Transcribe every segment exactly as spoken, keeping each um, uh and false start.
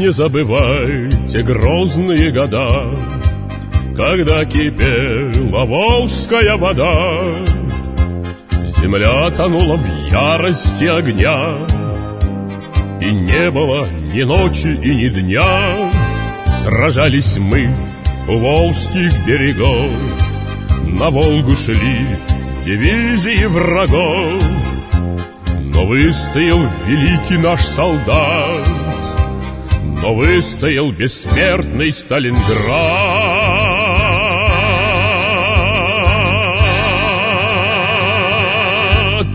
не забывайте грозные года, когда кипела волжская вода. Земля тонула в ярости огня, и не было ни ночи и ни дня. Сражались мы у волжских берегов, на Волгу шли дивизии врагов. Но выстоял великий наш солдат, но выстоял бессмертный Сталинград.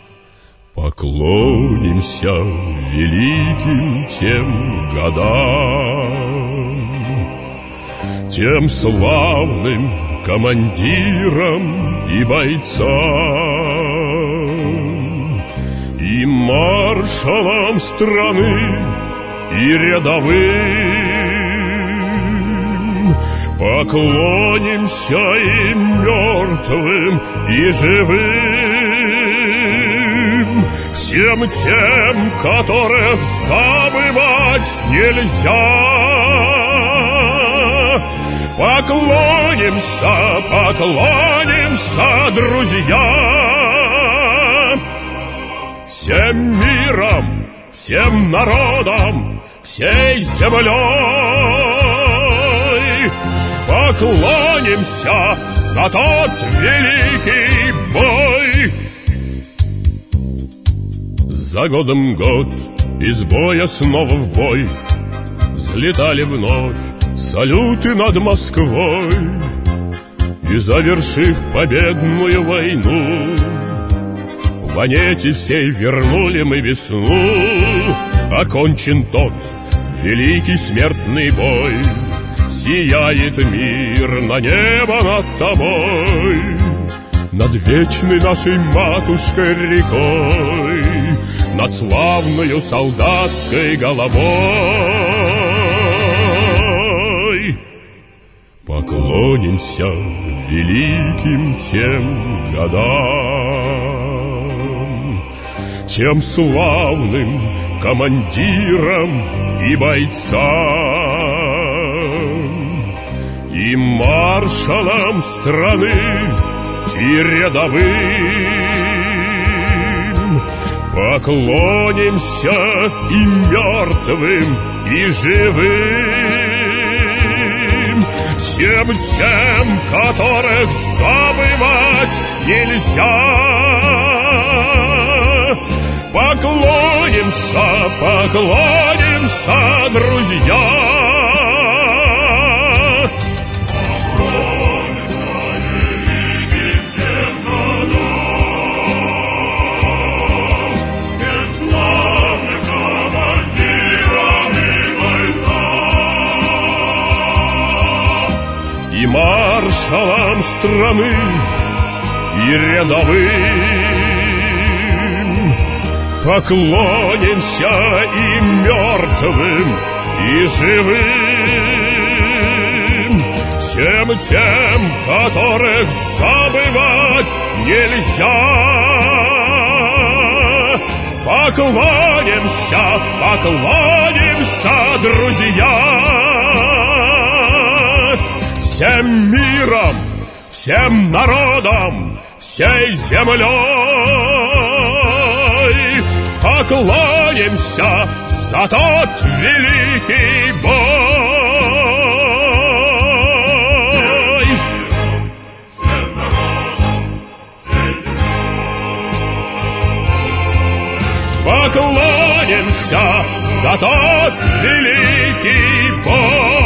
Поклонимся великим тем годам, тем славным командирам и бойцам, и маршалам страны, и рядовым. Поклонимся и мертвым, и живым, всем тем, которых забывать нельзя. Поклонимся, поклонимся, друзья, всем миром, всем народом, всей землей. Поклонимся за тот великий бой. За годом год из боя снова в бой взлетали вновь салюты над Москвой. И, завершив победную войну, в планете всей вернули мы весну. Окончен тот великий смертный бой, сияет мир на небо над тобой, над вечной нашей матушкой рекой, над славною солдатской головой. Поклонимся великим тем годам, тем славным командирам и бойцам, и маршалам страны, и рядовым. Поклонимся и мертвым, и живым, всем тем, которых забывать нельзя. Поклонимся, поклонимся, друзья. Поклонимся великим тем годам, тем славным командирам и бойцам, и маршалам страны, и рядовым. Поклонимся и мертвым, и живым, всем тем, которых забывать нельзя. Поклонимся, поклонимся, друзья, всем миром, всем народом, всей землей. Поклонимся за тот великий бой. Всем народом, всей землей. Поклонимся за тот великий бой.